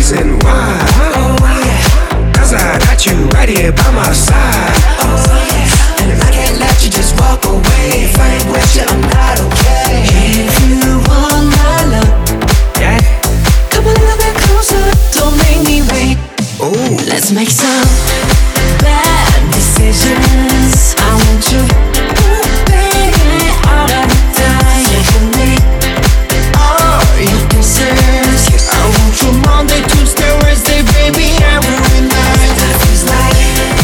reason why. Oh yeah, 'cause I got you right here by my side. Oh yeah, and I can't let you just walk away. If I ain't with you, I'm not okay. If you want my love, Yeah. come a little bit closer, don't make me wait. Ooh. Let's make some bad decisions. I want you, baby, all the time. Give me all your kisses. I want you Monday, Tuesday, Wednesday, baby, every night. That feels like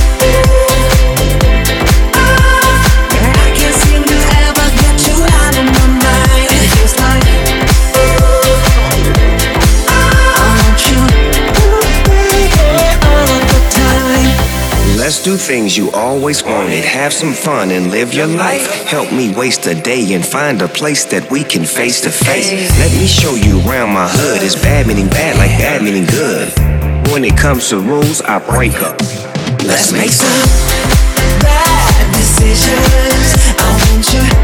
I can't seem to ever get you out of my mind. It feels like I want you, baby, all the time. Let's do things you always wanted. Have some fun and live your life. Help me waste a day and find a place that we can face to face. Let me show you around my hood. It's bad meaning bad like bad meaning good. When it comes to rules, I break up. Let's make some bad decisions. I want you